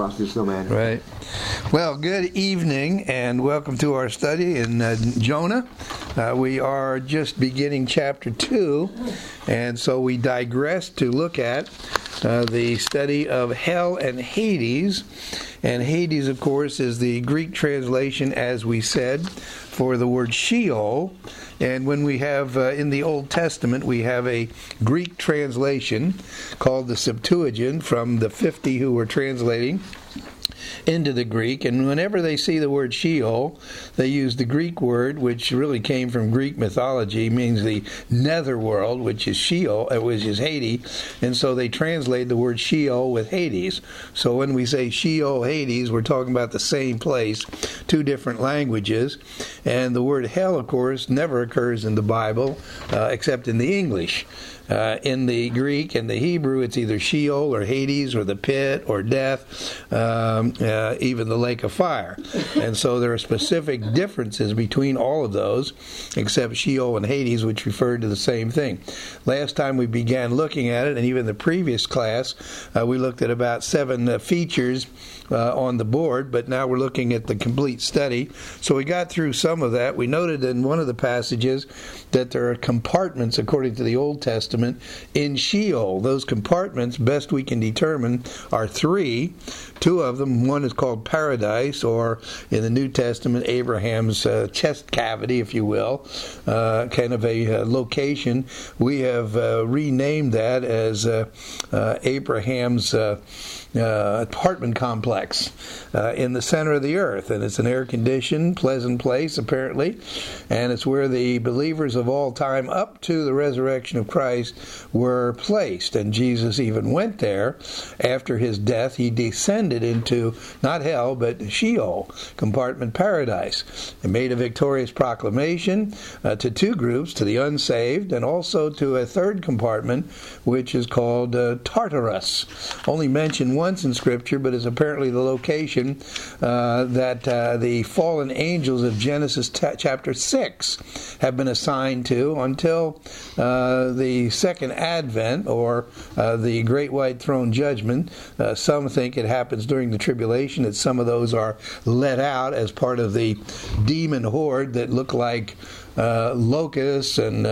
Frosty the Snowman. Right. Well, good evening and welcome to our study in Jonah. We are just beginning chapter 2, and so we digress to look at the study of hell and Hades. And Hades, of course, is the Greek translation, as we said, for the word Sheol. And when we have, in the Old Testament, we have a Greek translation called the Septuagint from the 50 who were translating into the Greek, and whenever they see the word Sheol, they use the Greek word, which really came from Greek mythology, means the netherworld, which is Sheol, which is Hades, and so they translate the word Sheol with Hades. So when we say Sheol, Hades, we're talking about the same place, two different languages, and the word hell, of course, never occurs in the Bible, except in the English. In the Greek and the Hebrew, it's either Sheol or Hades or the pit or death, even the lake of fire. And so there are specific differences between all of those, except Sheol and Hades, which refer to the same thing. Last time we began looking at it, and even the previous class, we looked at about 7 features on the board, but now we're looking at the complete study. So we got through some of that. We noted in one of the passages that there are compartments, according to the Old Testament, in Sheol. Those compartments, best we can determine, are 3. 2 of them, one is called paradise, or in the New Testament, Abraham's chest cavity, if you will, kind of a location. We have renamed that as Abraham's apartment complex in the center of the earth, and it's an air-conditioned, pleasant place, apparently, and it's where the believers of all time up to the resurrection of Christ were placed, and Jesus even went there. After his death, he descended into, not hell, but Sheol, compartment paradise, and made a victorious proclamation to 2 groups, to the unsaved, and also to a 3rd compartment, which is called Tartarus. Only mentioned once in Scripture, but is apparently the location that the fallen angels of Genesis chapter 6 have been assigned to until the second advent, or the great white throne judgment. Some think it happens during the tribulation, that some of those are let out as part of the demon horde that look like locusts and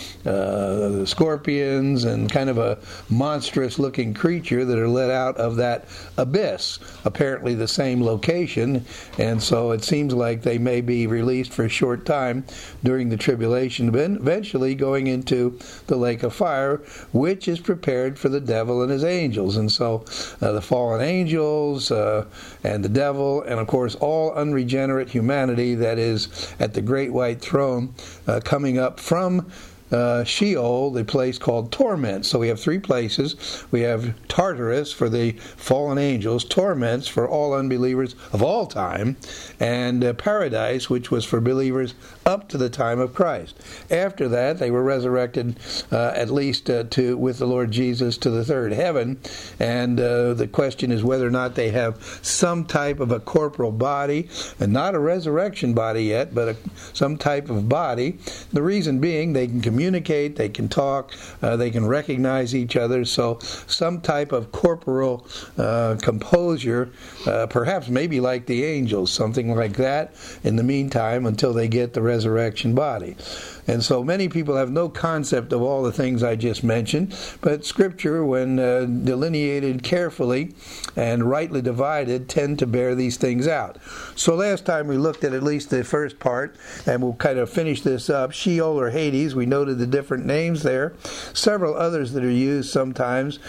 scorpions and kind of a monstrous looking creature that are let out of that abyss, apparently the same location, and so it seems like they may be released for a short time during the tribulation, eventually going into the lake of fire, which is prepared for the devil and his angels. And so the fallen angels and the devil, and of course all unregenerate humanity that is at the great white throne, coming up from Sheol, the place called torment. So we have 3 places. We have Tartarus for the fallen angels, torments for all unbelievers of all time, and paradise, which was for believers up to the time of Christ. After that, they were resurrected, at least with the Lord Jesus, to the 3rd heaven, and the question is whether or not they have some type of a corporal body, and not a resurrection body yet, but some type of body. The reason being, they can communicate, they can talk, they can recognize each other, so some type of corporal composure, perhaps maybe like the angels, something like that, in the meantime, until they get the resurrection body. And so many people have no concept of all the things I just mentioned, but Scripture, when delineated carefully and rightly divided, tend to bear these things out. So last time we looked at least the first part, and we'll kind of finish this up. Sheol or Hades, we noted the different names there. Several others that are used sometimes.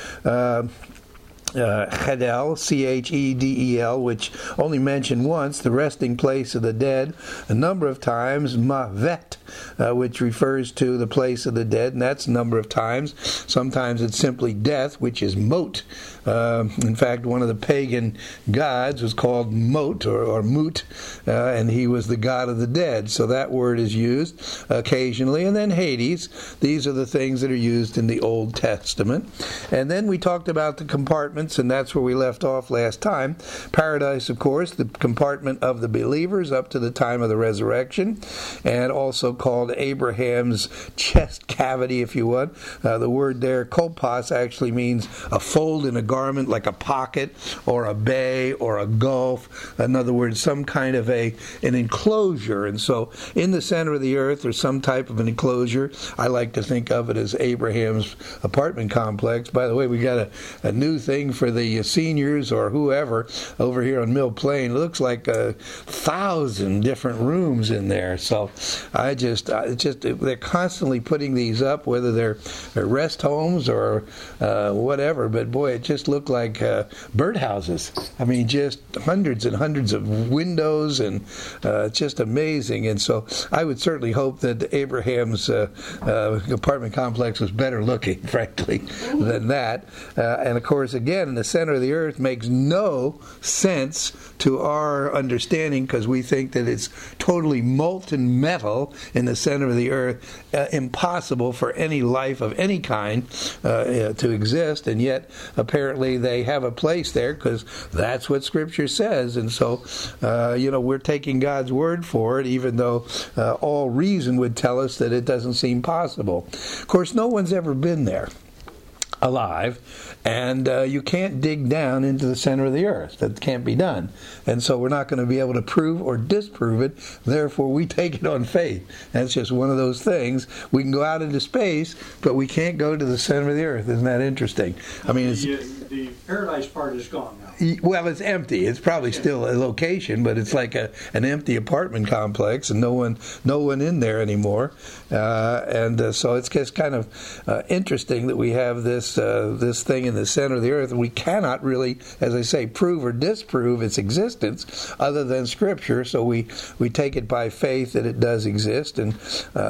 Chedel, Chedel, which only mentioned once, the resting place of the dead. A number of times, Mavet, which refers to the place of the dead, and that's a number of times. Sometimes it's simply death, which is Mot. In fact, one of the pagan gods was called Mot, or Mut, and he was the god of the dead. So that word is used occasionally. And then Hades. These are the things that are used in the Old Testament. And then we talked about the compartment compartments, and that's where we left off last time. Paradise, of course, the compartment of the believers up to the time of the resurrection, and also called Abraham's chest cavity, if you would. The word there, kolpos, actually means a fold in a garment, like a pocket or a bay or a gulf. In other words, some kind of an enclosure. And so in the center of the earth, there's some type of an enclosure. I like to think of it as Abraham's apartment complex. By the way, we got a new thing for the seniors or whoever over here on Mill Plain. It looks like 1,000 different rooms in there. So they're constantly putting these up, whether they're rest homes or whatever. But boy, it just looked like birdhouses. I mean, just hundreds and hundreds of windows, and just amazing. And so I would certainly hope that Abraham's apartment complex was better looking, frankly, than that. And of course, again, in the center of the earth makes no sense to our understanding, because we think that it's totally molten metal in the center of the earth, impossible for any life of any kind to exist. And yet apparently they have a place there, because that's what Scripture says. And so we're taking God's word for it, even though all reason would tell us that it doesn't seem possible. Of course, no one's ever been there alive, and you can't dig down into the center of the earth. That can't be done. And so we're not going to be able to prove or disprove it. Therefore, we take it on faith. That's just one of those things. We can go out into space, but we can't go to the center of the earth. Isn't that interesting? I mean, the paradise part is gone now. Well, it's empty. It's probably still a location, but it's like an empty apartment complex, and no one in there anymore. So it's just kind of interesting that we have this thing in the center of the earth, and we cannot really, as I say, prove or disprove its existence other than Scripture. So we take it by faith that it does exist, and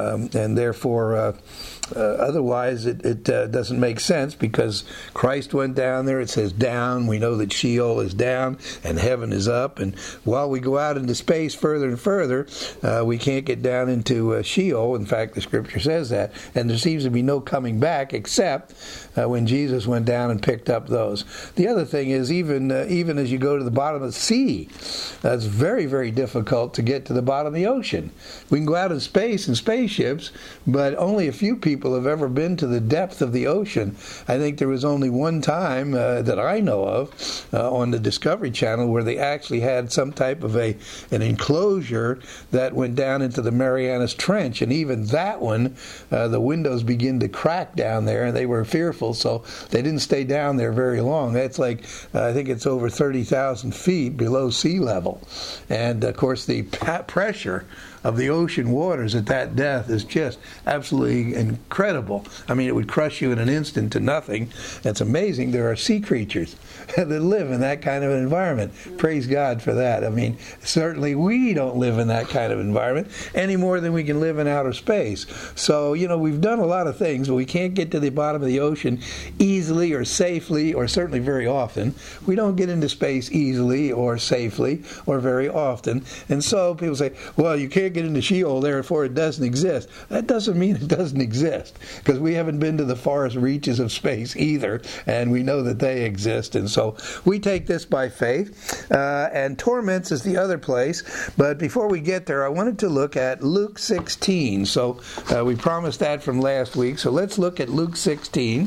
therefore otherwise it doesn't make sense, because Christ went down there. It says down. We know that Sheol is down and heaven is up. And while we go out into space further and further, we can't get down into Sheol. In fact, the Scripture says that. And there seems to be no coming back except when Jesus went down and picked up those. The other thing is, even as you go to the bottom of the sea, it's very, very difficult to get to the bottom of the ocean. We can go out in space in spaceships, but only a few people have ever been to the depth of the ocean. I think there was only one time that I know of on the Discovery Channel where they actually had some type of an enclosure that went down into the Marianas Trench, and even that one, the windows begin to crack down there, and they were fearful, so they didn't stay down there very long. That's like, I think it's over 30,000 feet below sea level, and of course the pressure of the ocean waters at that depth is just absolutely incredible. I mean, it would crush you in an instant to nothing. It's amazing there are sea creatures that live in that kind of an environment. Praise God for that. I mean, certainly we don't live in that kind of environment any more than we can live in outer space. So, we've done a lot of things, but we can't get to the bottom of the ocean easily or safely, or certainly very often. We don't get into space easily or safely or very often. And so people say, well, you can't get into Sheol, therefore it doesn't exist. That doesn't mean it doesn't exist, because we haven't been to the farthest reaches of space either, and we know that they exist. And so we take this by faith, and torments is the other place. But before we get there, I wanted to look at Luke 16. So we promised that from last week, so let's look at Luke 16.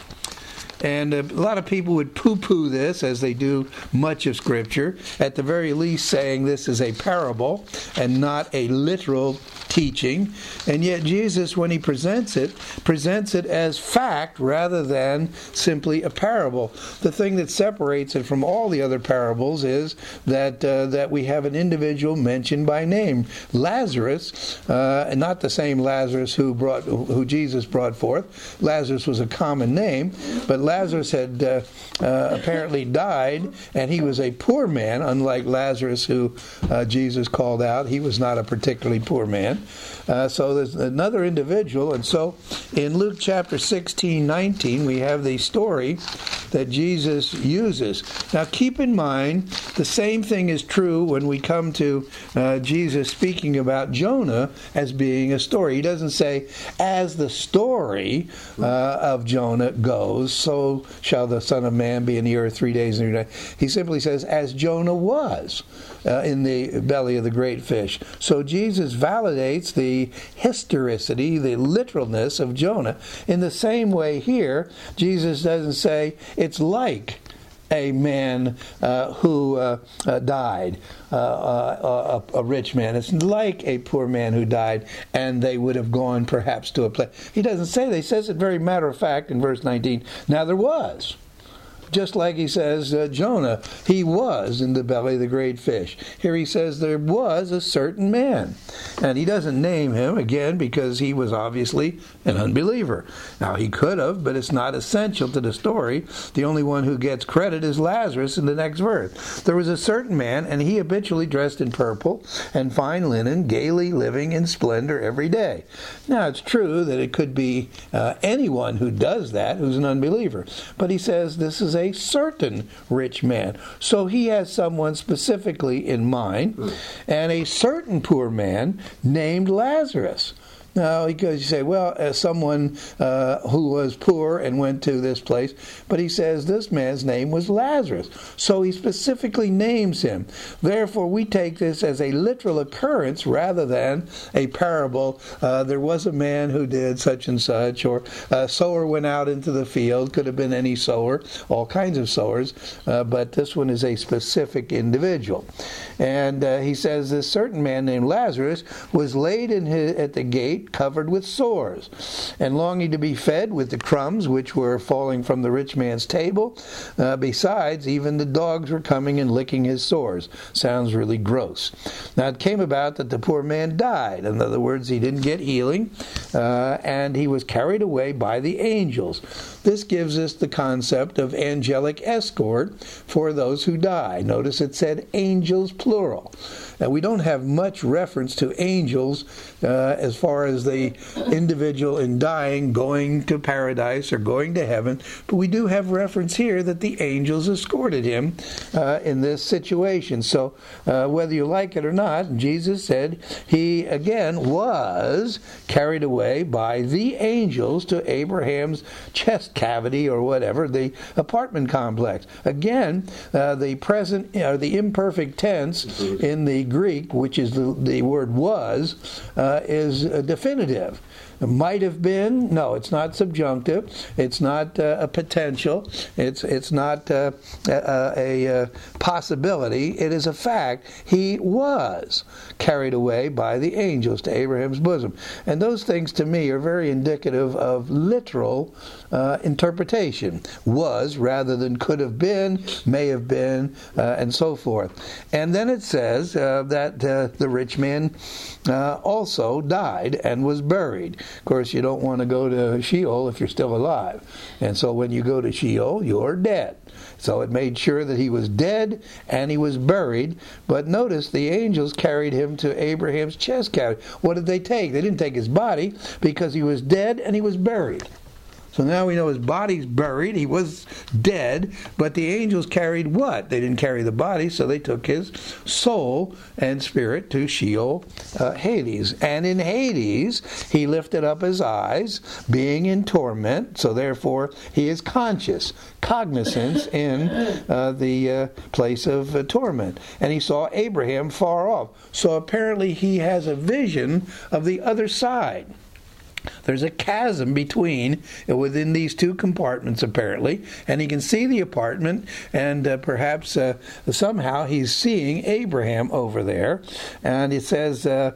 And a lot of people would poo-poo this, as they do much of Scripture, at the very least saying this is a parable and not a literal teaching. And yet Jesus, when he presents it as fact rather than simply a parable. The thing that separates it from all the other parables is that we have an individual mentioned by name. Lazarus, and not the same Lazarus who Jesus brought forth. Lazarus was a common name, but Lazarus had apparently died, and he was a poor man, unlike Lazarus who Jesus called out. He was not a particularly poor man. So there's another individual, and so in Luke chapter 16:19 we have the story that Jesus uses. Now keep in mind, the same thing is true when we come to Jesus speaking about Jonah as being a story. He doesn't say, as the story of Jonah goes. So so shall the Son of Man be in the earth 3 days and 3 nights. He simply says, as Jonah was in the belly of the great fish. So Jesus validates the historicity, the literalness of Jonah. In the same way here, Jesus doesn't say it's like a man who died, a rich man. It's like a poor man who died, and they would have gone perhaps to a place. He doesn't say that. He says it very matter of fact in verse 19. Now there was. Just like he says, Jonah, he was in the belly of the great fish. Here he says there was a certain man. And he doesn't name him, again, because he was obviously an unbeliever. Now, he could have, but it's not essential to the story. The only one who gets credit is Lazarus in the next verse. There was a certain man, and he habitually dressed in purple and fine linen, gaily living in splendor every day. Now, it's true that it could be anyone who does that who's an unbeliever. But he says this is a certain rich man. So he has someone specifically in mind, and a certain poor man named Lazarus. Now, because you say, well, as someone who was poor and went to this place, but he says this man's name was Lazarus. So he specifically names him. Therefore, we take this as a literal occurrence rather than a parable. There was a man who did such and such, or a sower went out into the field. Could have been any sower, all kinds of sowers, but this one is a specific individual. And he says this certain man named Lazarus was laid at the gate, covered with sores, and longing to be fed with the crumbs which were falling from the rich man's table. Besides, even the dogs were coming and licking his sores. Sounds really gross. Now, it came about that the poor man died. In other words, he didn't get healing, and he was carried away by the angels. This gives us the concept of angelic escort for those who die. Notice it said angels, plural. Now, we don't have much reference to angels as far as the individual in dying going to paradise or going to heaven, but we do have reference here that the angels escorted him in this situation. So whether you like it or not, Jesus said he again was carried away by the angels to Abraham's chest cavity or whatever, the apartment complex. Again, the present or the imperfect tense in the Greek, which is the word was, is definitive. Might have been. No, it's not subjunctive. It's not a potential. It's not a possibility. It is a fact. He was carried away by the angels to Abraham's bosom. And those things to me are very indicative of literal interpretation. Was rather than could have been, may have been, and so forth. And then it says that the rich man also died and was buried. Of course, you don't want to go to Sheol if you're still alive. And so when you go to Sheol, you're dead. So it made sure that he was dead and he was buried. But notice the angels carried him to Abraham's chest cavity. What did they take? They didn't take his body because he was dead and he was buried. So now we know his body's buried. He was dead, but the angels carried what? They didn't carry the body, so they took his soul and spirit to Sheol, Hades. And in Hades, he lifted up his eyes, being in torment, so therefore he is conscious, cognizance in the place of torment. And he saw Abraham far off. So apparently he has a vision of the other side. There's a chasm within these two compartments, apparently, and he can see the apartment, and perhaps somehow he's seeing Abraham over there. And it says that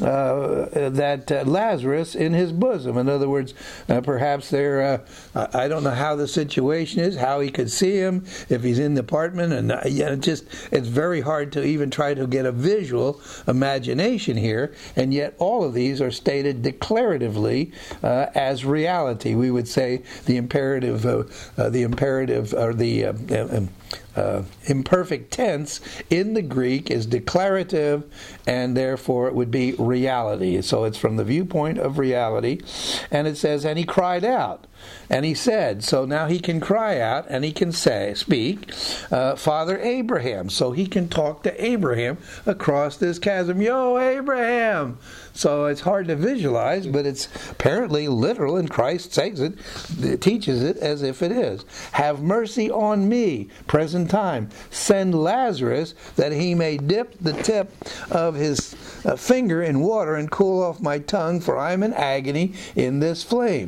Lazarus in his bosom. In other words, perhaps there, I don't know how the situation is, how he could see him, if he's in the apartment, and it's very hard to even try to get a visual imagination here, and yet all of these are stated declaratively as reality. We would say the imperative or the imperfect tense in the Greek is declarative, and therefore it would be reality. So it's from the viewpoint of reality. And it says, and he cried out, and he said. So now he can cry out, and he can speak, Father Abraham. So he can talk to Abraham across this chasm. Yo, Abraham! So it's hard to visualize, but it's apparently literal, and Christ says it, teaches it as if it is. Have mercy on me, present time. Send Lazarus that he may dip the tip of his finger in water and cool off my tongue, for I am in agony in this flame.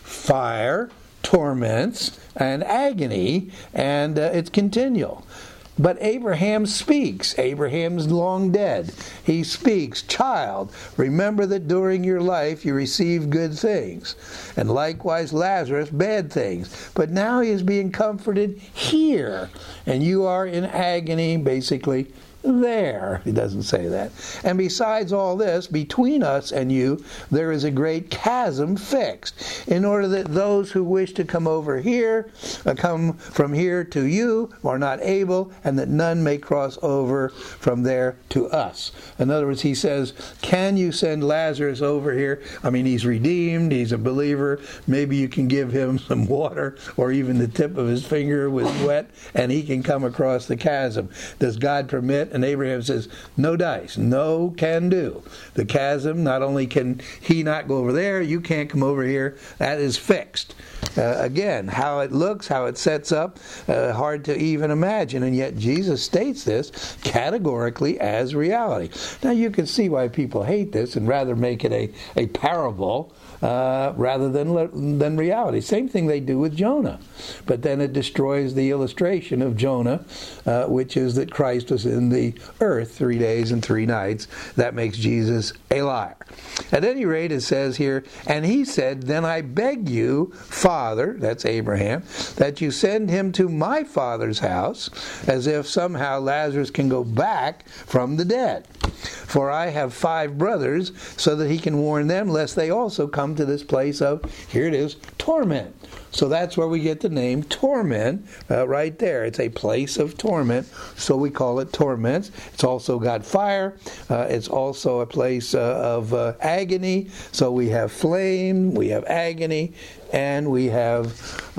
Fire, torments, and agony, and it's continual. But Abraham speaks. Abraham's long dead. He speaks, child, remember that during your life you received good things, and likewise Lazarus bad things. But now he is being comforted here, and you are in agony, basically, there. He doesn't say that. And besides all this, between us and you, there is a great chasm fixed, in order that those who wish to come over here, come from here to you, are not able, and that none may cross over from there to us. In other words, he says, can you send Lazarus over here? I mean, he's redeemed, he's a believer, maybe you can give him some water, or even the tip of his finger was wet, and he can come across the chasm. Does God permit? And Abraham says, no dice, no can do. The chasm, not only can he not go over there, you can't come over here. That is fixed. Again, how it looks, how it sets up, hard to even imagine. And yet Jesus states this categorically as reality. Now you can see why people hate this and rather make it a parable rather than reality. Same thing they do with Jonah. But then it destroys the illustration of Jonah, which is that Christ was in the earth 3 days and 3 nights. That makes Jesus a liar. At any rate, it says here, and he said, then I beg you, Father, that's Abraham, that you send him to my father's house, as if somehow Lazarus can go back from the dead. For I have 5 brothers, so that he can warn them, lest they also come to this place of, here it is, torment. So that's where we get the name torment, right there. It's a place of torment, so we call it torments. It's also got fire. It's also a place of agony. So we have flame, we have agony, and we have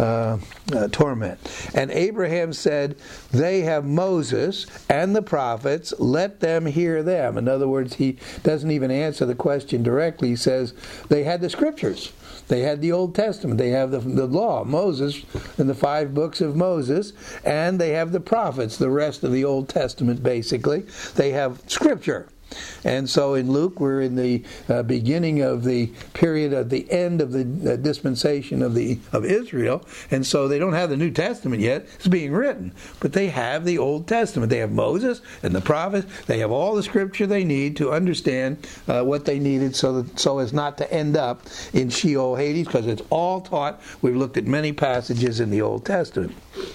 torment. And Abraham said, they have Moses and the prophets, let them hear them. In other words, he doesn't even answer the question directly. He says, they had the scriptures. They had the Old Testament. They have the law, Moses, and the 5 books of Moses, and they have the prophets, the rest of the Old Testament, basically. They have Scripture. And so in Luke, we're in the beginning of the period at the end of the dispensation of Israel, and so they don't have the New Testament yet. It's being written, but they have the Old Testament. They have Moses and the prophets. They have all the Scripture they need to understand what they needed, so as not to end up in Sheol, Hades, because it's all taught. We've looked at many passages in the Old Testament.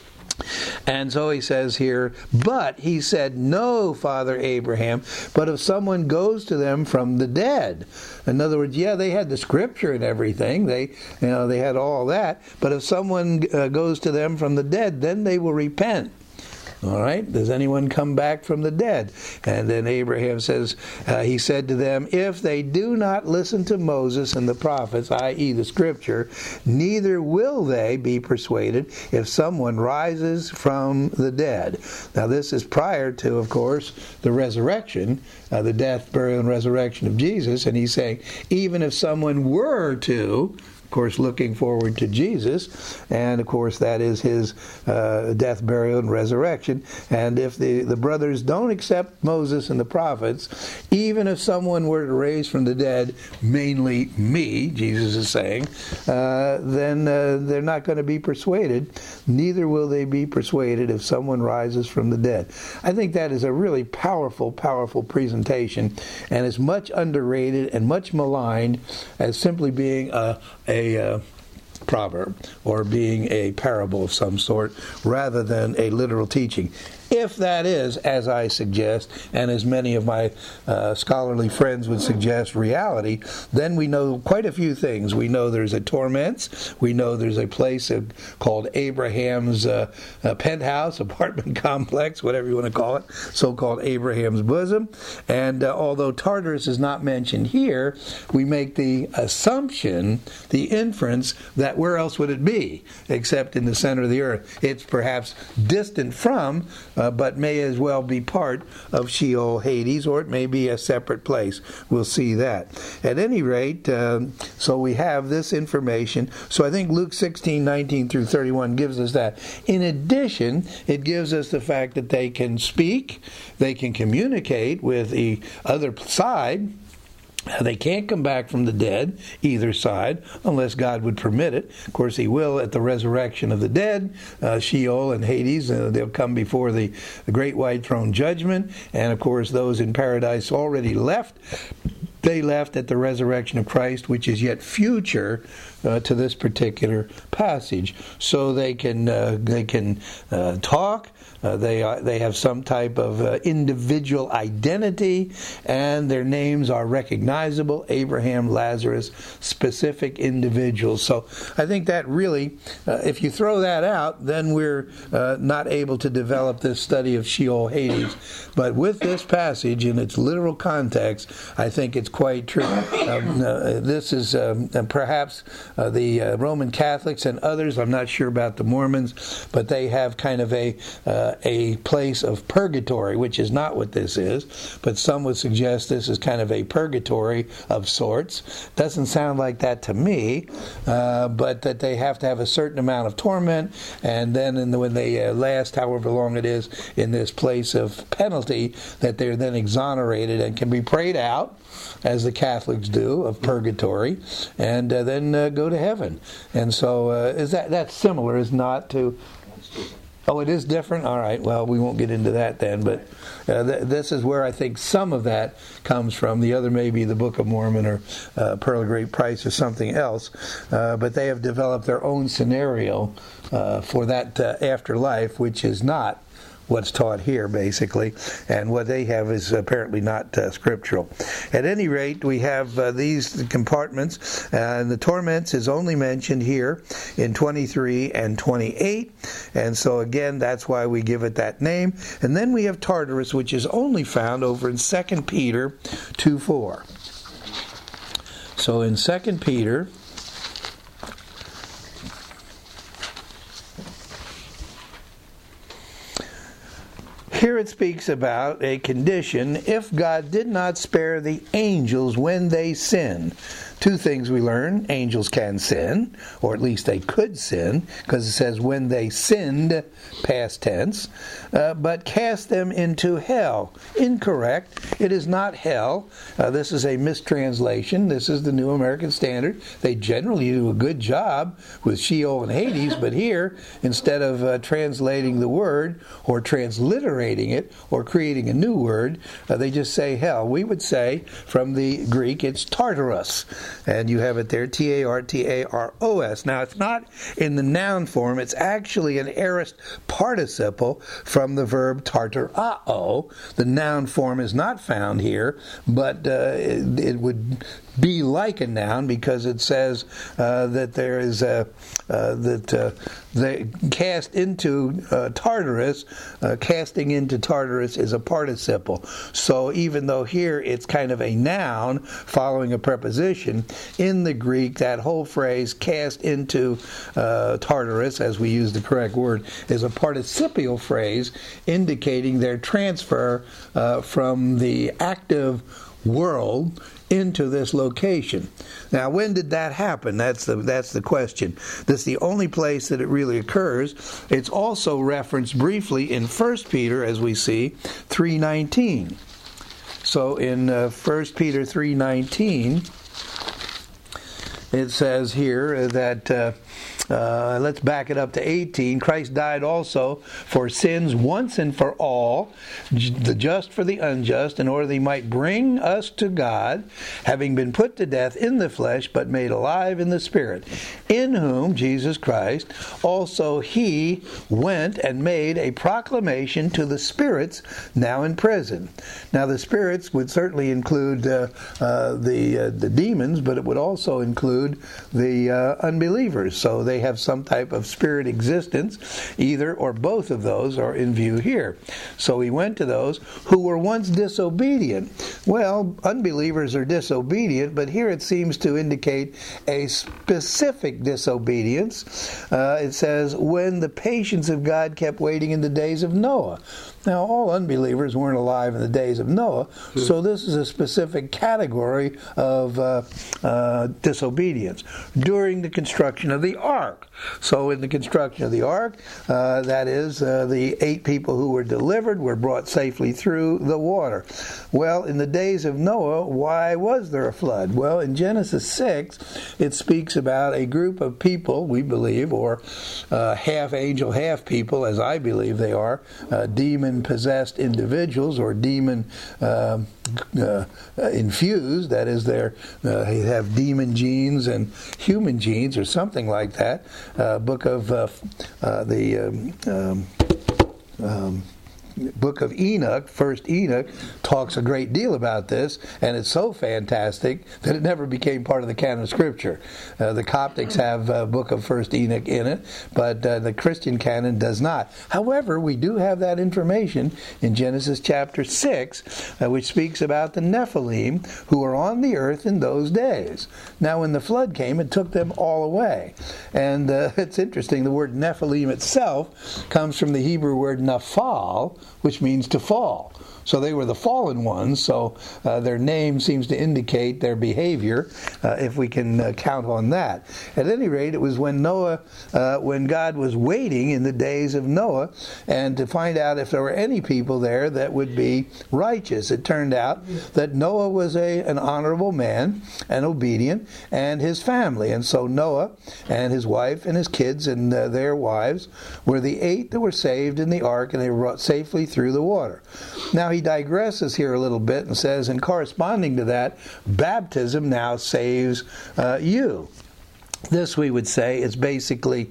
And so he says here, but he said, no, Father Abraham, but if someone goes to them from the dead. In other words, yeah, they had the scripture and everything. They had all that. But if someone goes to them from the dead, then they will repent. All right, does anyone come back from the dead? And then Abraham says, he said to them, if they do not listen to Moses and the prophets, i.e. the scripture, neither will they be persuaded if someone rises from the dead. Now this is prior to, of course, the resurrection, the death, burial, and resurrection of Jesus. And he's saying, even if someone were to, of course, looking forward to Jesus, and of course that is his death, burial, and resurrection. And if the brothers don't accept Moses and the prophets, even if someone were to raise from the dead, mainly me, Jesus is saying, then they're not going to be persuaded. Neither will they be persuaded if someone rises from the dead. I think that is a really powerful, powerful presentation, and is much underrated and much maligned as simply being a proverb or being a parable of some sort rather than a literal teaching. If that is, as I suggest, and as many of my scholarly friends would suggest, reality, then we know quite a few things. We know there's a torments. We know there's a place called Abraham's penthouse, apartment complex, whatever you want to call it, so-called Abraham's bosom. And although Tartarus is not mentioned here, we make the assumption, the inference, that where else would it be except in the center of the earth? It's perhaps distant from, but may as well be part of Sheol, Hades, or it may be a separate place. We'll see that. At any rate, so we have this information. So I think Luke 16:19 through 31 gives us that. In addition, it gives us the fact that they can speak, they can communicate with the other side. They can't come back from the dead, either side, unless God would permit it. Of course, He will at the resurrection of the dead. Sheol and Hades, they'll come before the great white throne judgment. And, of course, those in paradise already left. They left at the resurrection of Christ, which is yet future to this particular passage. So they can talk. They have some type of individual identity, and their names are recognizable: Abraham, Lazarus, specific individuals. So I think that really, if you throw that out, then we're not able to develop this study of Sheol, Hades. But with this passage in its literal context, I think it's quite true. This is perhaps the Roman Catholics and others. I'm not sure about the Mormons, but they have kind of a place of purgatory, which is not what this is, but some would suggest this is kind of a purgatory of sorts. Doesn't sound like that to me, but that they have to have a certain amount of torment, and then when they last however long it is in this place of penalty, that they're then exonerated and can be prayed out, as the Catholics do, of purgatory, and then go to heaven. And so is that's similar, is not to... Oh, it is different? All right, well, we won't get into that then, but this is where I think some of that comes from. The other may be the Book of Mormon or Pearl of Great Price or something else, but they have developed their own scenario for that afterlife, which is not what's taught here, basically, and what they have is apparently not scriptural. At any rate, we have these compartments, and the torments is only mentioned here in 23 and 28, and so again, that's why we give it that name. And then we have Tartarus, which is only found over in 2 Peter 2:4. So in 2 Peter, here it speaks about a condition if God did not spare the angels when they sinned. Two things we learn: angels can sin, or at least they could sin, because it says when they sinned, past tense, but cast them into hell. Incorrect. It is not hell. This is a mistranslation. This is the New American Standard. They generally do a good job with Sheol and Hades, but here, instead of translating the word or transliterating it or creating a new word, they just say hell. We would say, from the Greek, it's Tartarus. And you have it there, Tartaros. Now, it's not in the noun form. It's actually an aorist participle from the verb tartarao. The noun form is not found here, but it would be like a noun because it says that there is they cast into Tartarus. Casting into Tartarus is a participle. So even though here it's kind of a noun following a preposition, in the Greek that whole phrase "cast into Tartarus," as we use the correct word, is a participial phrase indicating their transfer from the active world into this location. Now, when did that happen? That's the question. This is the only place that it really occurs. It's also referenced briefly in 1 Peter, as we see, 3:19. So in 1 Peter 3:19, it says here that let's back it up to 18. Christ died also for sins once and for all, the just for the unjust, in order that he might bring us to God, having been put to death in the flesh, but made alive in the Spirit, in whom, Jesus Christ, also he went and made a proclamation to the spirits now in prison. Now the spirits would certainly include the demons, but it would also include the unbelievers. So they have some type of spirit existence. Either or both of those are in view here. So he went to those who were once disobedient. Well, unbelievers are disobedient, but here it seems to indicate a specific disobedience. It says, when the patience of God kept waiting in the days of Noah. Now, all unbelievers weren't alive in the days of Noah, so this is a specific category of disobedience during the construction of the ark. So in the construction of the ark, that is, the 8 people who were delivered were brought safely through the water. Well, in the days of Noah, why was there a flood? Well, in Genesis 6, it speaks about a group of people, we believe, or half angel, half people, as I believe they are, demon-possessed individuals or demon infused, that is, they have demon genes and human genes or something like that. Book of Enoch, First Enoch, talks a great deal about this, and it's so fantastic that it never became part of the canon of Scripture. The Coptics have Book of First Enoch in it, but the Christian canon does not. However, we do have that information in Genesis chapter 6, which speaks about the Nephilim, who were on the earth in those days. Now, when the flood came, it took them all away. And it's interesting, the word Nephilim itself comes from the Hebrew word naphal, which means to fall. So they were the fallen ones, so their name seems to indicate their behavior, if we can count on that. At any rate, it was when when God was waiting in the days of Noah, and to find out if there were any people there that would be righteous. It turned out that Noah was an honorable man and obedient, and his family. And so Noah and his wife and his kids and their wives were the 8 that were saved in the ark, and they were brought safely through the water. Now, he digresses here a little bit and says, and corresponding to that, baptism now saves you. This, we would say, is basically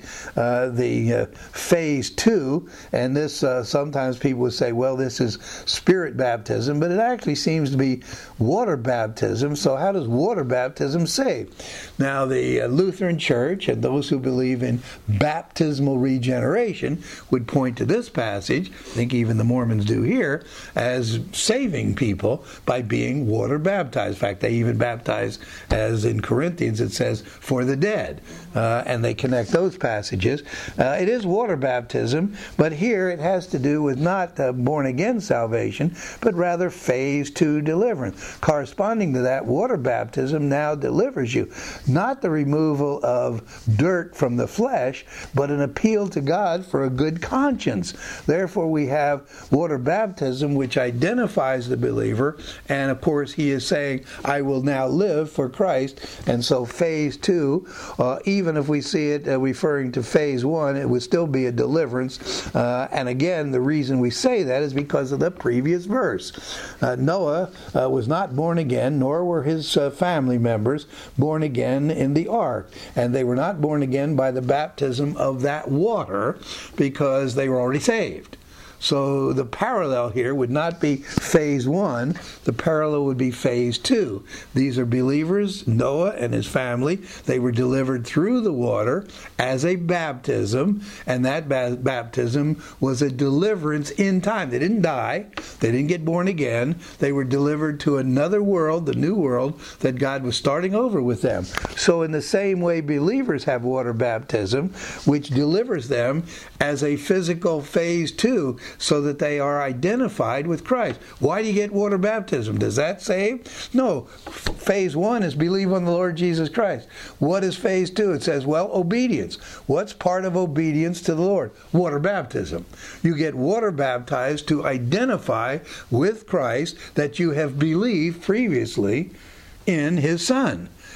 the phase 2, and this sometimes people would say, well, this is spirit baptism, but it actually seems to be water baptism. So how does water baptism save? Now, the Lutheran Church and those who believe in baptismal regeneration would point to this passage, I think even the Mormons do here, as saving people by being water baptized. In fact, they even baptize, as in Corinthians it says, for the dead. And they connect those passages. It is water baptism, but here it has to do with not born-again salvation, but rather phase 2 deliverance. Corresponding to that, water baptism now delivers you. Not the removal of dirt from the flesh, but an appeal to God for a good conscience. Therefore, we have water baptism, which identifies the believer, and of course he is saying, I will now live for Christ. And so phase 2, even if we see it referring to phase 1, it would still be a deliverance. And again, the reason we say that is because of the previous verse. Noah was not born again, nor were his family members born again in the ark. And they were not born again by the baptism of that water because they were already saved. So the parallel here would not be phase 1. The parallel would be phase 2. These are believers, Noah and his family. They were delivered through the water as a baptism, and that baptism was a deliverance in time. They didn't die. They didn't get born again. They were delivered to another world, the new world, that God was starting over with them. So in the same way, believers have water baptism, which delivers them as a physical phase 2, so that they are identified with Christ. Why do you get water baptism? Does that save? No. Phase 1 is believe on the Lord Jesus Christ. What is phase 2? It says, well, obedience. What's part of obedience to the Lord? Water baptism. You get water baptized to identify with Christ that you have believed previously in His Son.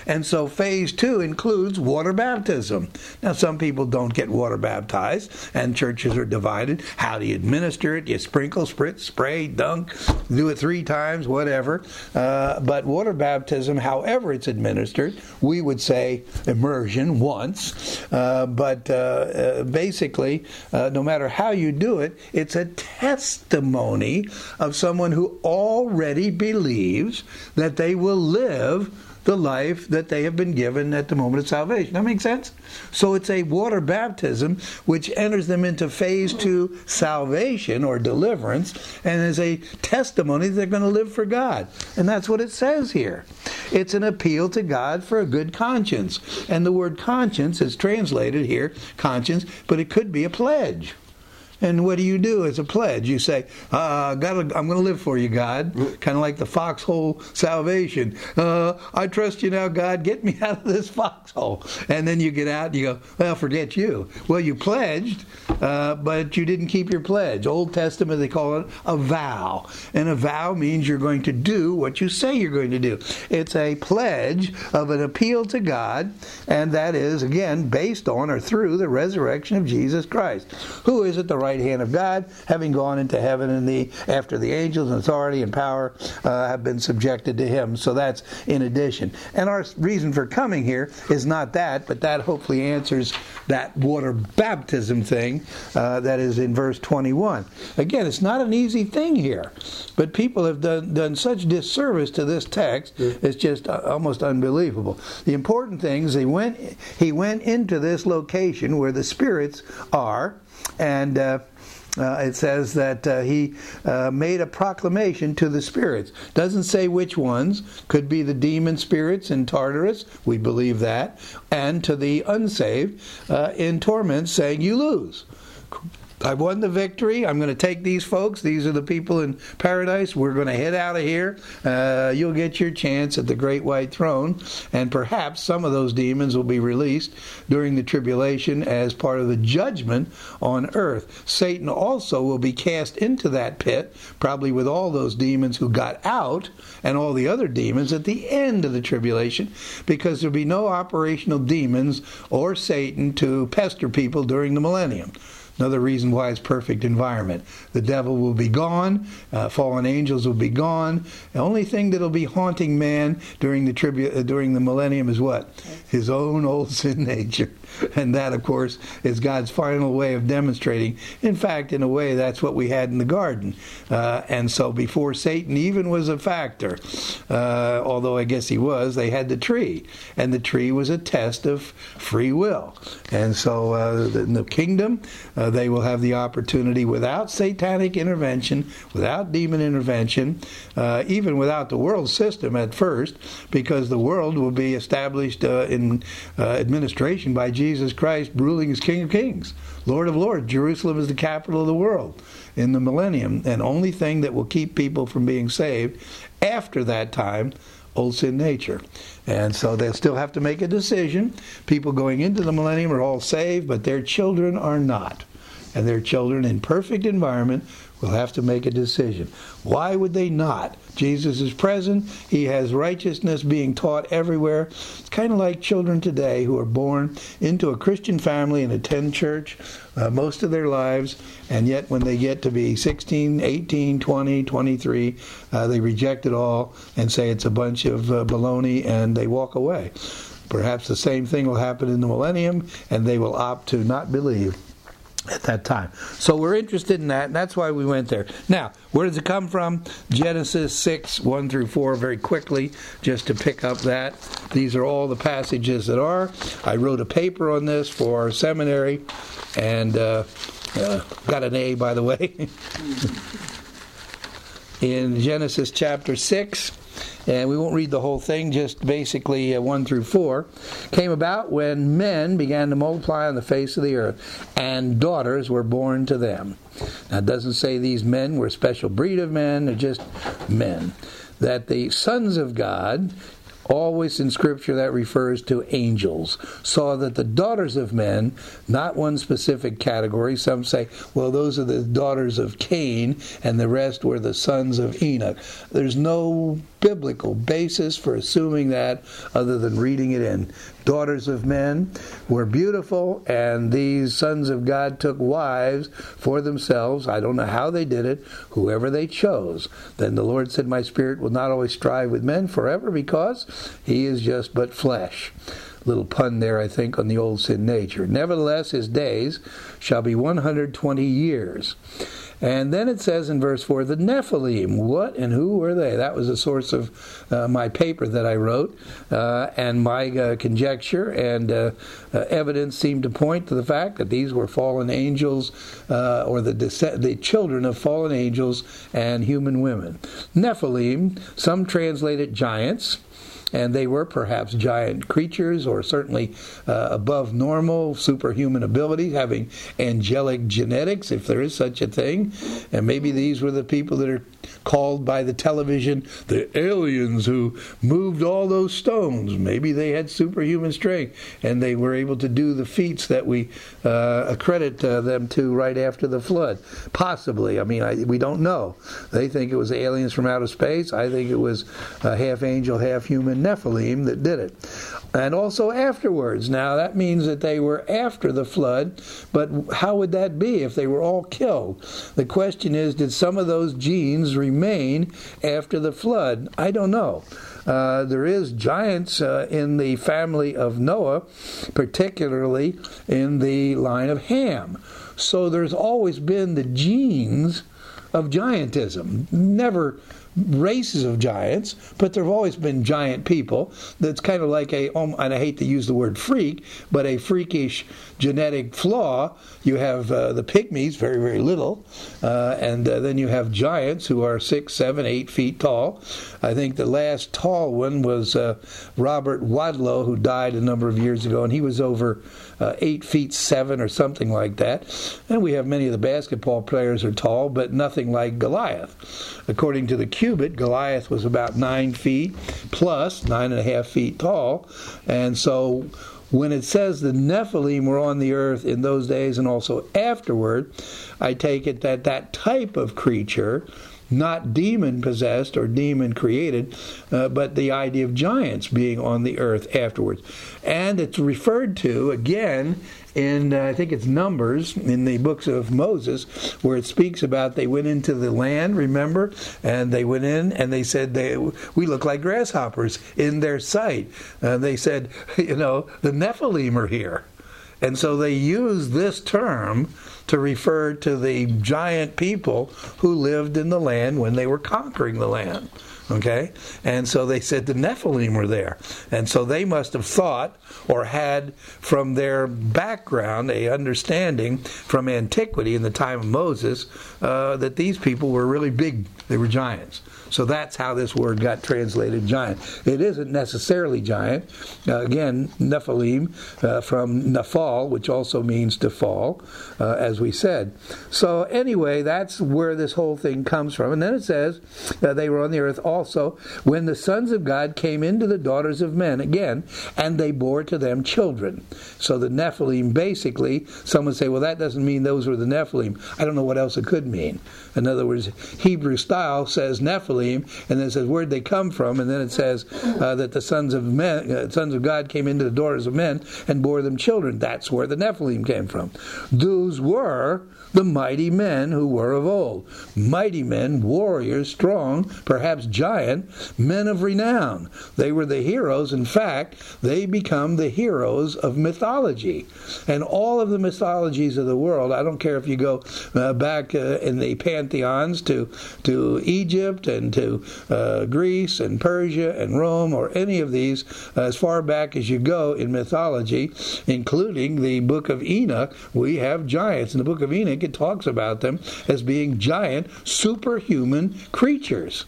And so phase 2 includes water baptism. Now, some people don't get water baptized, and churches are divided. How do you administer it? You sprinkle, spritz, spray, dunk, do it 3 times, whatever. But water baptism, however it's administered, we would say immersion once. But basically, no matter how you do it, it's a testimony of someone who already believes that they will live the life that they have been given at the moment of salvation. That makes sense? So it's a water baptism which enters them into phase 2 salvation or deliverance, and is a testimony that they're going to live for God. And that's what it says here. It's an appeal to God for a good conscience. And the word conscience is translated here, conscience, but it could be a pledge. And what do you do as a pledge? You say, I'm going to live for you, God. Kind of like the foxhole salvation. I trust you now, God. Get me out of this foxhole. And then you get out and you go, well, forget you. Well, you pledged, but you didn't keep your pledge. Old Testament, they call it a vow. And a vow means you're going to do what you say you're going to do. It's a pledge of an appeal to God, and that is, again, based on or through the resurrection of Jesus Christ, who is at the right hand of God, having gone into heaven after the angels and authority and power have been subjected to him. So that's in addition. And our reason for coming here is not that, but that hopefully answers that water baptism thing that is in verse 21. Again, it's not an easy thing here, but people have done such disservice to this text, it's just almost unbelievable. The important thing is he went into this location where the spirits are, and it says that he made a proclamation to the spirits. Doesn't say which ones. Could be the demon spirits in Tartarus. We believe that. And to the unsaved in torment, saying, you lose. I won the victory. I'm going to take these folks. These are the people in paradise. We're going to head out of here. You'll get your chance at the great white throne. And perhaps some of those demons will be released during the tribulation as part of the judgment on earth. Satan also will be cast into that pit, probably with all those demons who got out and all the other demons at the end of the tribulation, because there'll be no operational demons or Satan to pester people during the millennium. Another reason why it's perfect environment. The devil will be gone. Fallen angels will be gone. The only thing that will be haunting man during the millennium is what? His own old sin nature. And that, of course, is God's final way of demonstrating. In fact, in a way, that's what we had in the garden. And so before Satan even was a factor, although I guess he was, they had the tree. And the tree was a test of free will. And so in the kingdom, they will have the opportunity without satanic intervention, without demon intervention, even without the world system at first, because the world will be established in administration by Jesus Christ, ruling as King of Kings, Lord of Lords. Jerusalem is the capital of the world in the millennium, and only thing that will keep people from being saved after that time, old sin nature. And so they'll still have to make a decision. People going into the millennium are all saved, but their children are not. And their children in perfect environment will have to make a decision. Why would they not? Jesus is present. He has righteousness being taught everywhere. It's kind of like children today who are born into a Christian family and attend church most of their lives, and yet when they get to be 16, 18, 20, 23, they reject it all and say it's a bunch of baloney, and they walk away. Perhaps the same thing will happen in the millennium, and they will opt to not believe at that time. So we're interested in that, and that's why we went there. Now, where does it come from? Genesis 6, 1 through 4, very quickly, just to pick up that. These are all the passages that are. I wrote a paper on this for our seminary, and got an A, by the way. In Genesis chapter 6, and we won't read the whole thing, just basically 1 through 4, came about when men began to multiply on the face of the earth, and daughters were born to them. Now, it doesn't say these men were a special breed of men, they're just men. That the sons of God always in Scripture that refers to angels, saw that the daughters of men, not one specific category. Some say, well, those are the daughters of Cain, and the rest were the sons of Enoch. There's no biblical basis for assuming that other than reading it in. Daughters of men were beautiful, and these sons of God took wives for themselves. I don't know how they did it, whoever they chose. Then the Lord said, my spirit will not always strive with men forever, because he is just but flesh. Little pun there, I think, on the old sin nature. Nevertheless, his days shall be 120 years. And then it says in verse 4, the Nephilim, what and who were they? That was the source of my paper that I wrote, and my conjecture and evidence seemed to point to the fact that these were fallen angels, or the children of fallen angels and human women. Nephilim, some translate it giants, and they were perhaps giant creatures, or certainly above normal, superhuman abilities, having angelic genetics, if there is such a thing. And maybe these were the people that are called by the television the aliens who moved all those stones. Maybe they had superhuman strength, and they were able to do the feats that we accredit them to right after the flood. Possibly. I mean, we don't know. They think it was aliens from outer space. I think it was half angel, half human Nephilim that did it. And also afterwards. Now, that means that they were after the flood, but how would that be if they were all killed? The question is, did some of those genes remain after the flood? I don't know. There is giants in the family of Noah, particularly in the line of Ham. So there's always been the genes of giantism. Never races of giants, but there have always been giant people. That's kind of like and I hate to use the word freak, but a freakish genetic flaw. You have the pygmies, very, very little, and then you have giants who are 6, 7, 8 feet tall. I think the last tall one was Robert Wadlow, who died a number of years ago, and he was over 8 feet 7 or something like that. And we have many of the basketball players are tall, but nothing like Goliath. According to the Cubit, Goliath was about 9 feet plus, 9.5 feet tall. And so when it says the Nephilim were on the earth in those days and also afterward, I take it that that type of creature, not demon-possessed or demon-created, but the idea of giants being on the earth afterwards. And it's referred to, again, in, I think it's Numbers, in the books of Moses, where it speaks about they went into the land, remember? And they went in and they said, we look like grasshoppers in their sight. They said, the Nephilim are here. And so they use this term to refer to the giant people who lived in the land when they were conquering the land. Okay? And so they said the Nephilim were there. And so they must have thought or had from their background a understanding from antiquity in the time of Moses that these people were really big. They were giants. So that's how this word got translated giant. It isn't necessarily giant. Again, Nephilim from Nephal, which also means to fall, as we said. So anyway, that's where this whole thing comes from. And then it says they were on the earth also when the sons of God came into the daughters of men, again, and they bore to them children. So the Nephilim, basically, some would say, well, that doesn't mean those were the Nephilim. I don't know what else it could mean. In other words, Hebrew style says Nephilim, and then it says where'd they come from, and then it says that the sons of God came into the daughters of men and bore them children. That's where the Nephilim came from. Those were the mighty men who were of old. Mighty men, warriors, strong, perhaps giant, men of renown. They were the heroes. In fact, they become the heroes of mythology. And all of the mythologies of the world, I don't care if you go back in the pantheons to Egypt and to Greece and Persia and Rome, or any of these, as far back as you go in mythology, including the book of Enoch, we have giants. In the book of Enoch, it talks about them as being giant, superhuman creatures.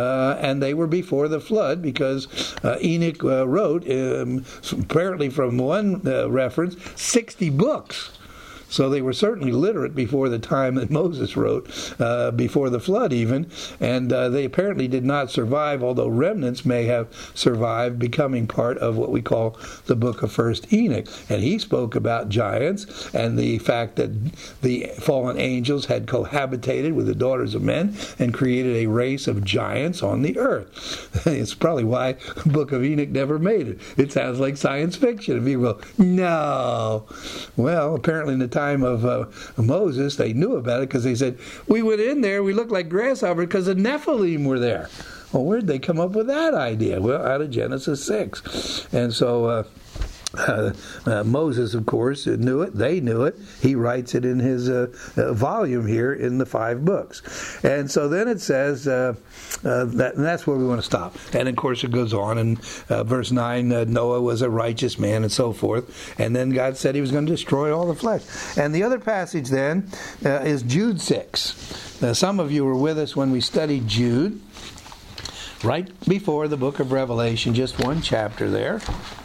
And they were before the flood, because Enoch wrote, apparently from one reference, 60 books. So they were certainly literate before the time that Moses wrote, before the flood even, and they apparently did not survive, although remnants may have survived, becoming part of what we call the book of First Enoch. And he spoke about giants and the fact that the fallen angels had cohabitated with the daughters of men and created a race of giants on the earth. It's probably why the book of Enoch never made it. It sounds like science fiction. And people go, no. Well, apparently in the time of Moses, they knew about it because they said, we went in there, we looked like grasshoppers because the Nephilim were there. Well, where did they come up with that idea? Well, out of Genesis 6. And so Moses, of course, knew it. They knew it. He writes it in his volume here in the 5 books. And so then it says, and that's where we want to stop. And, of course, it goes on in verse 9, Noah was a righteous man and so forth. And then God said he was going to destroy all the flesh. And the other passage then is Jude 6. Now, some of you were with us when we studied Jude, right before the book of Revelation, just one chapter there.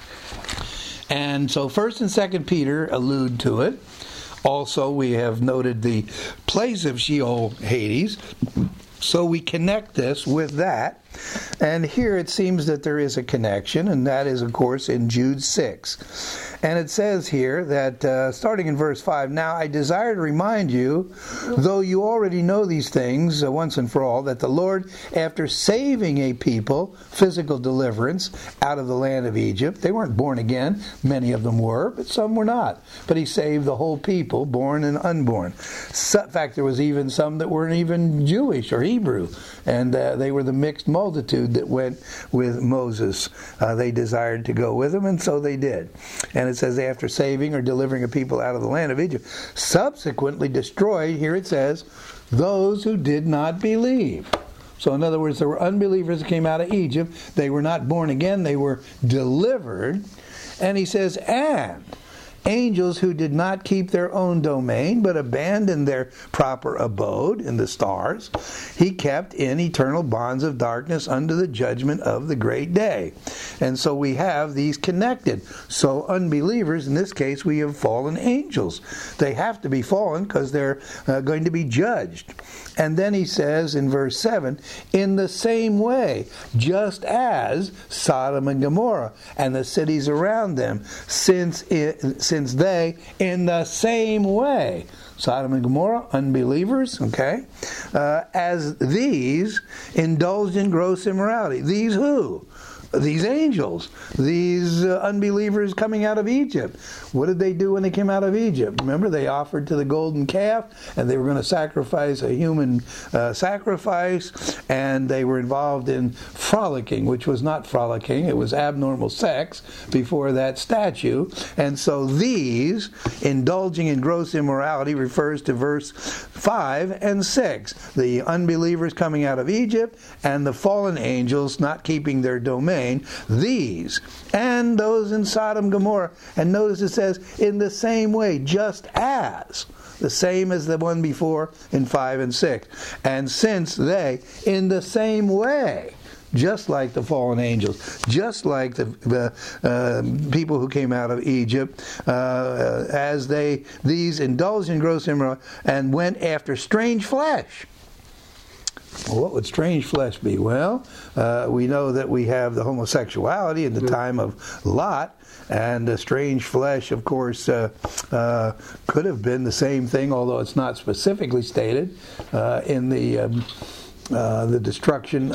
And so 1st and 2nd Peter allude to it. Also, we have noted the place of Sheol, Hades. So we connect this with that. And here it seems that there is a connection, and that is, of course, in Jude 6. And it says here that, starting in verse 5, now I desire to remind you, though you already know these things once and for all, that the Lord, after saving a people, physical deliverance, out of the land of Egypt, they weren't born again, many of them were, but some were not. But he saved the whole people, born and unborn. In fact, there was even some that weren't even Jewish or Hebrew, and they were the mixed multitude that went with Moses. They desired to go with him, and so they did. And it says, after saving or delivering a people out of the land of Egypt, subsequently destroyed, here it says, those who did not believe. So in other words, there were unbelievers that came out of Egypt. They were not born again. They were delivered. And he says, and angels who did not keep their own domain, but abandoned their proper abode in the stars, he kept in eternal bonds of darkness under the judgment of the great day. And so we have these connected. So unbelievers, in this case, we have fallen angels. They have to be fallen because they're going to be judged. And then he says in verse 7, in the same way, just as Sodom and Gomorrah and the cities around them, since they, in the same way, Sodom and Gomorrah, unbelievers, okay, as these indulged in gross immorality. These who? These angels, these unbelievers coming out of Egypt. What did they do when they came out of Egypt? Remember, they offered to the golden calf, and they were going to sacrifice a human sacrifice, and they were involved in frolicking, which was not frolicking. It was abnormal sex before that statue. And so these, indulging in gross immorality, refers to verse 5 and 6. The unbelievers coming out of Egypt, and the fallen angels not keeping their domain. These and those in Sodom and Gomorrah. And notice it says, in the same way, just as. The same as the one before in 5 and 6. And since they, in the same way, just like the fallen angels, just like the people who came out of Egypt, as these indulged in gross immorality and went after strange flesh. Well, what would strange flesh be? Well, we know that we have the homosexuality in the time of Lot, and the strange flesh, of course, could have been the same thing, although it's not specifically stated in the destruction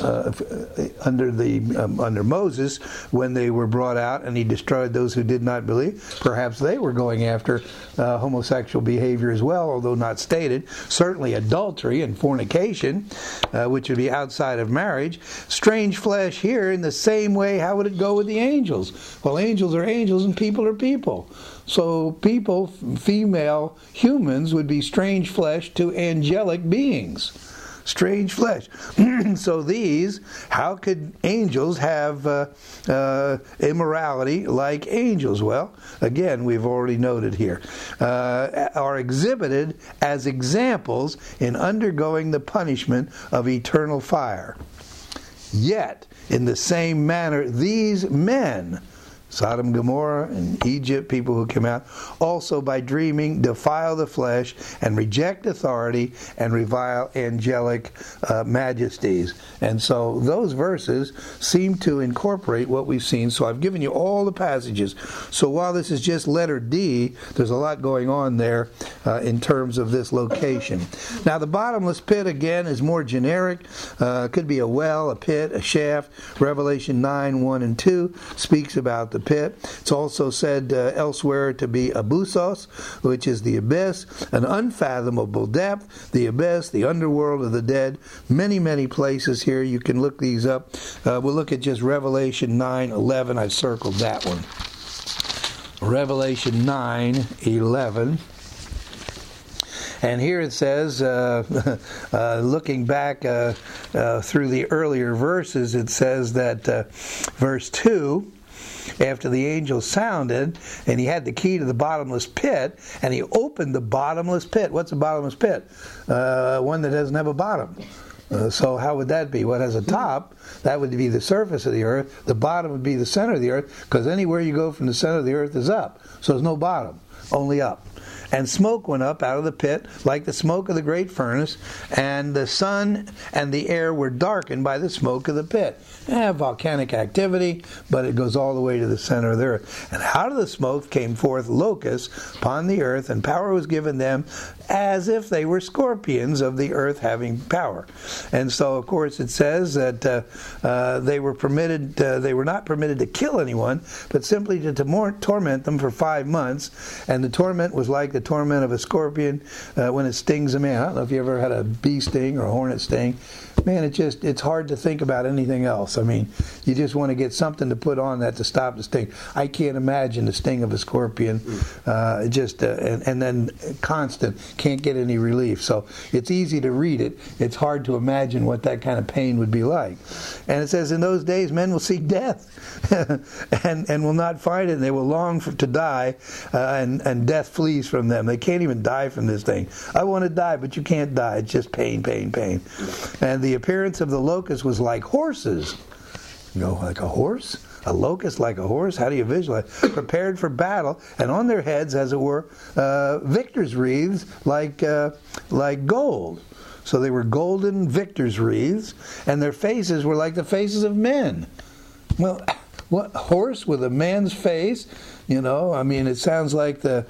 under Moses when they were brought out and he destroyed those who did not believe. Perhaps they were going after homosexual behavior as well, although not stated. Certainly adultery and fornication, which would be outside of marriage. Strange flesh here in the same way. How would it go with the angels? Well, angels are angels and people are people. So people, female humans, would be strange flesh to angelic beings. Strange flesh. So these, how could angels have immorality like angels? Well, again, we've already noted here, are exhibited as examples in undergoing the punishment of eternal fire. Yet, in the same manner, these men, Sodom and Gomorrah and Egypt, people who came out, also by dreaming, defile the flesh and reject authority and revile angelic majesties. And so those verses seem to incorporate what we've seen. So I've given you all the passages. So while this is just letter D, there's a lot going on there in terms of this location. Now the bottomless pit again is more generic. Could be a well, a pit, a shaft. Revelation 9:1 and 2 speaks about the pit. It's also said elsewhere to be abusos, which is the abyss, an unfathomable depth, the abyss, the underworld of the dead. Many, many places here. You can look these up. We'll look at just Revelation 9:11. I've circled that one. Revelation 9:11. And here it says, looking back through the earlier verses, it says that verse 2, after the angel sounded, and he had the key to the bottomless pit, and he opened the bottomless pit. What's a bottomless pit? One that doesn't have a bottom. So how would that be? What has a top? That would be the surface of the earth. The bottom would be the center of the earth, because anywhere you go from the center of the earth is up. So there's no bottom, only up. And smoke went up out of the pit like the smoke of the great furnace, and the sun and the air were darkened by the smoke of the pit. Volcanic activity, but it goes all the way to the center of the earth. And out of the smoke came forth locusts upon the earth, and power was given them as if they were scorpions of the earth having power. And so, of course, it says that they were not permitted to kill anyone, but simply to torment them for 5 months. And the torment was like the torment of a scorpion when it stings a man. I don't know if you ever had a bee sting or a hornet sting. Man, it's hard to think about anything else. I mean, you just want to get something to put on that to stop the sting. I can't imagine the sting of a scorpion, and then constant, can't get any relief. So it's easy to read it. It's hard to imagine what that kind of pain would be like. And it says, in those days men will seek death and will not find it, and they will long to die, and death flees from them. They can't even die from this thing. I want to die, but you can't die. It's just pain, pain, pain. And the appearance of the locust was like horses. You know, like a horse? A locust like a horse? How do you visualize? Prepared for battle, and on their heads, as it were, victor's wreaths like gold. So they were golden victor's wreaths, and their faces were like the faces of men. Well, what horse with a man's face? You know, I mean, it sounds like the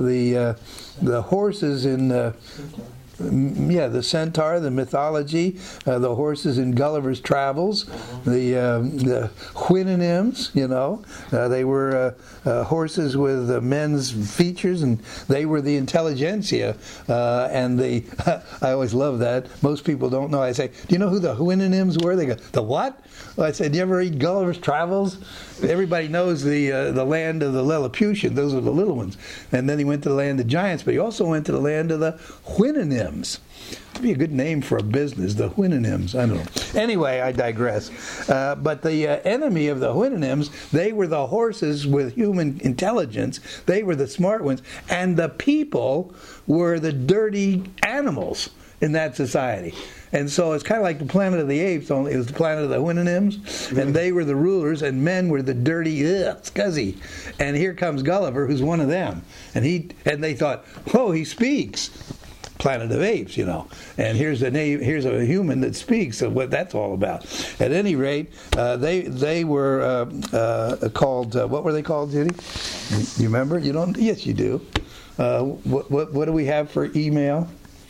horses in the centaur, the mythology, the horses in Gulliver's Travels, the Houyhnhnms, you know, they were horses with men's features, and they were the intelligentsia, and I always love that. Most people don't know. I say, do you know who the Houyhnhnms were? They go, the what? Well, I said, do you ever read Gulliver's Travels? Everybody knows the land of the Lilliputians. Those are the little ones. And then he went to the land of giants, but he also went to the land of the Houyhnhnms. That'd be a good name for a business, the Houyhnhnms. I don't know. Anyway, I digress. But the enemy of the Houyhnhnms, they were the horses with human intelligence. They were the smart ones. And the people were the dirty animals in that society. And so it's kind of like the Planet of the Apes, only it was the planet of the Houyhnhnms, and they were the rulers, and men were the dirty, scuzzy. And here comes Gulliver, who's one of them. And they thought, oh, he speaks. Planet of Apes, you know. And here's a human that speaks, so what that's all about. At any rate, they were called, what were they called, Judy? You remember? You don't? Yes, you do. What do we have for email?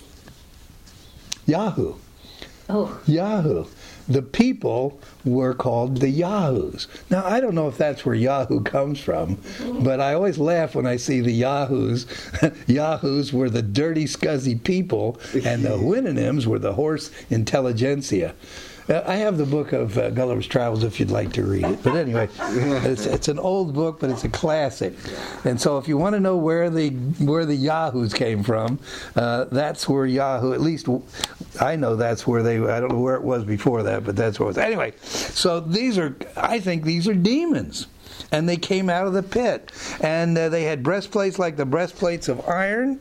Yahoo. Oh. Yahoo. The people were called the Yahoos. Now, I don't know if that's where Yahoo comes from, but I always laugh when I see the Yahoos. Yahoos were the dirty, scuzzy people, and the Houyhnhnms were the horse intelligentsia. I have the book of Gulliver's Travels if you'd like to read it. But anyway, it's an old book, but it's a classic. And so if you want to know where the Yahoos came from, that's where Yahoo, at least I know that's where I don't know where it was before that, but that's where it was. Anyway, so I think these are demons. And they came out of the pit. And they had breastplates like the breastplates of iron.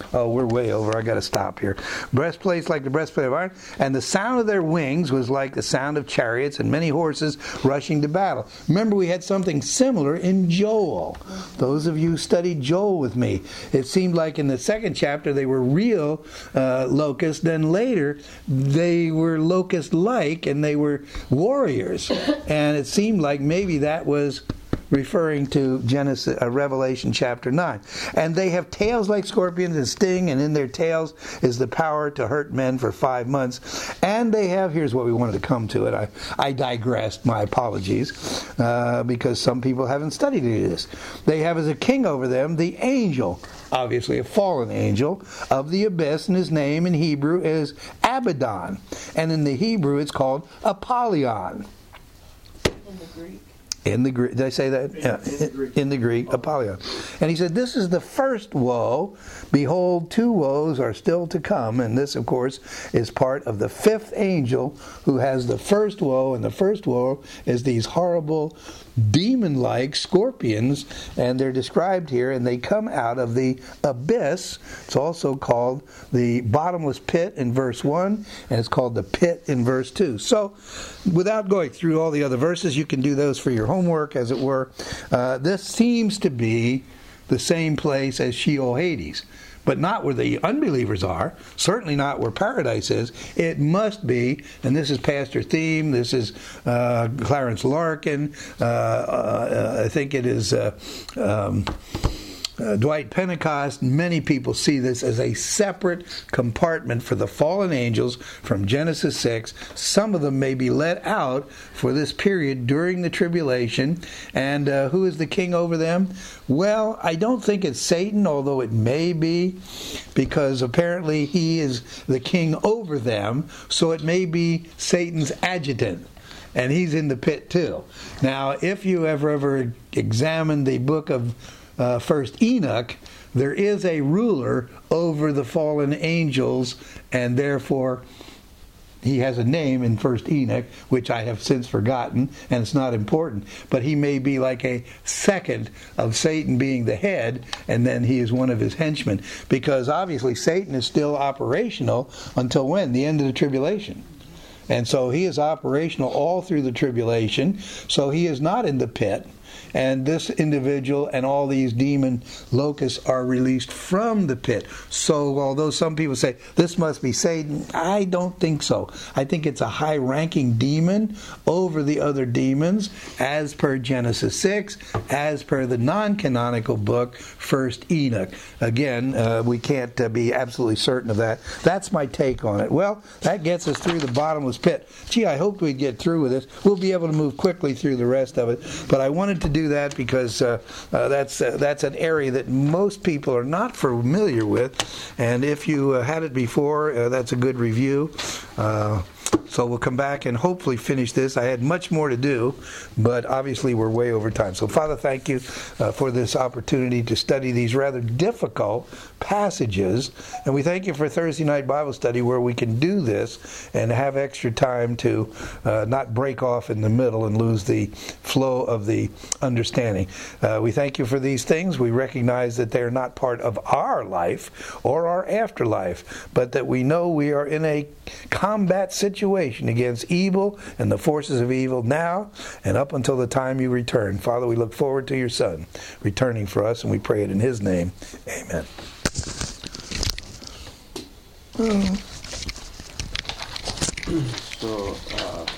Oh, we're way over. I got to stop here. Breastplates like the breastplate of iron, and the sound of their wings was like the sound of chariots and many horses rushing to battle. Remember, we had something similar in Joel. Those of you who studied Joel with me, it seemed like in the second chapter they were real locusts. Then later they were locust-like, and they were warriors. And it seemed like maybe that was referring to Revelation chapter 9. And they have tails like scorpions and sting, and in their tails is the power to hurt men for 5 months. And they have, here's what we wanted to come to it. I digressed, my apologies, because some people haven't studied any of this. They have as a king over them the angel, obviously a fallen angel, of the abyss, and his name in Hebrew is Abaddon. And in the Hebrew it's called Apollyon. In the Greek. In the Greek, did I say that? In the Greek, Apollyon. And he said, this is the first woe. Behold, 2 woes are still to come. And this, of course, is part of the 5th angel who has the first woe. And the first woe is these horrible demon-like scorpions. And they're described here. And they come out of the abyss. It's also called the bottomless pit in verse 1. And it's called the pit in verse 2. So, without going through all the other verses, you can do those for your homework, as it were. This seems to be the same place as Sheol Hades, but not where the unbelievers are, certainly not where paradise is. It must be, and this is Pastor Thiem, this is Clarence Larkin, I think it is Dwight Pentecost. Many people see this as a separate compartment for the fallen angels from Genesis 6. Some of them may be let out for this period during the tribulation. And who is the king over them? Well, I don't think it's Satan, although it may be, because apparently he is the king over them. So it may be Satan's adjutant. And he's in the pit too. Now, if you have ever examined the book of First Enoch, there is a ruler over the fallen angels, and therefore he has a name in First Enoch, which I have since forgotten, and it's not important. But he may be like a second of Satan being the head, and then he is one of his henchmen. Because obviously Satan is still operational until when? The end of the tribulation. And so he is operational all through the tribulation, so he is not in the pit. And this individual and all these demon locusts are released from the pit. So although some people say, this must be Satan, I don't think so. I think it's a high-ranking demon over the other demons, as per Genesis 6, as per the non-canonical book, First Enoch. Again, we can't be absolutely certain of that. That's my take on it. Well, that gets us through the bottomless pit. Gee, I hoped we'd get through with this. We'll be able to move quickly through the rest of it. But I wanted to do that because that's an area that most people are not familiar with, and if you had it before, that's a good review. So we'll come back and hopefully finish this. I had much more to do, but obviously we're way over time. So Father, thank you for this opportunity to study these rather difficult passages. And we thank you for Thursday night Bible study where we can do this and have extra time to not break off in the middle and lose the flow of the understanding. We thank you for these things. We recognize that they're not part of our life or our afterlife, but that we know we are in a combat situation against evil and the forces of evil now and up until the time you return. Father, we look forward to your Son returning for us, and we pray it in his name. Amen. So